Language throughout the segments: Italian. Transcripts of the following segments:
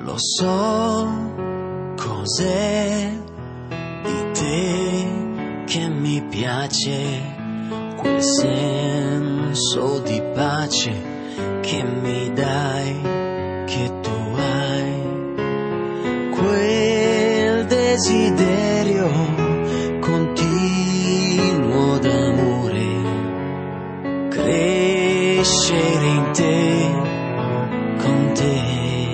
Lo so cos'è di te che mi piace, quel senso di pace che mi dai, che tu hai, quel desiderio continuo d'amore, crescere in te, con te.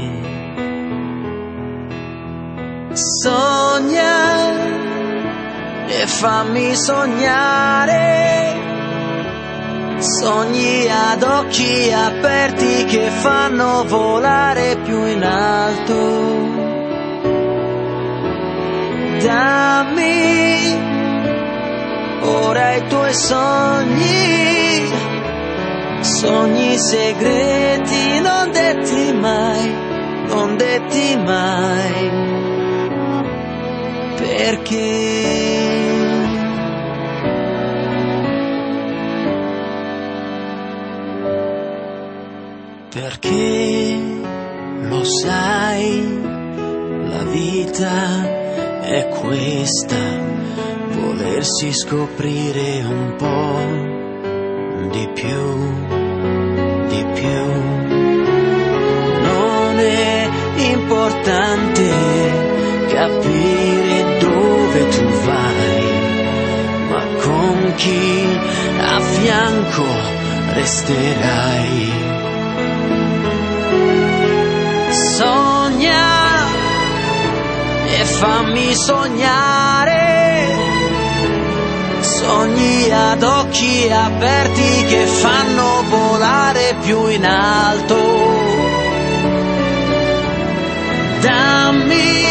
Sogna e fammi sognare, sogni ad occhi aperti che fanno volare più in alto. Dammi ora i tuoi sogni, sogni segreti non detti mai, non detti mai. Perché lo sai, la vita è questa, volersi scoprire un po' di più, di più. Non è importante capire dove tu vai, ma con chi a fianco resterai. Sogna e fammi sognare, sogni ad occhi aperti che fanno volare più in alto. Dammi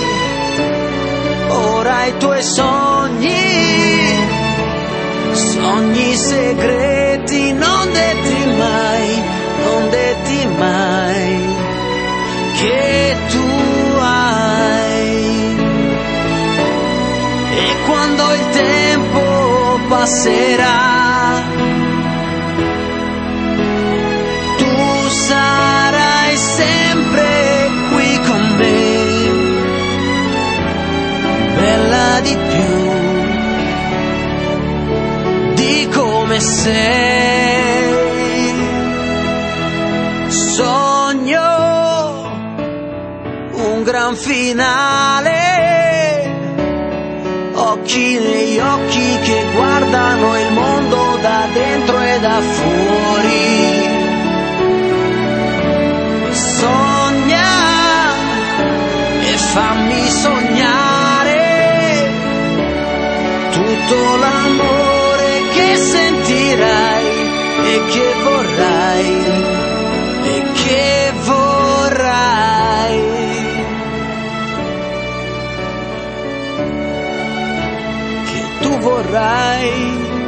ora i tuoi sogni, sogni segreti non detti mai, non detti mai, che tu hai. E quando il tempo passerà, tu sarai sempre qui con me, bella di più di come sei. Sogno un gran finale, occhi negli occhi che guardano il mondo da dentro e da fuori. Sogna e fammi sognare tutto l'amore che sentirai e che vorrai, e che vorrai, che tu vorrai.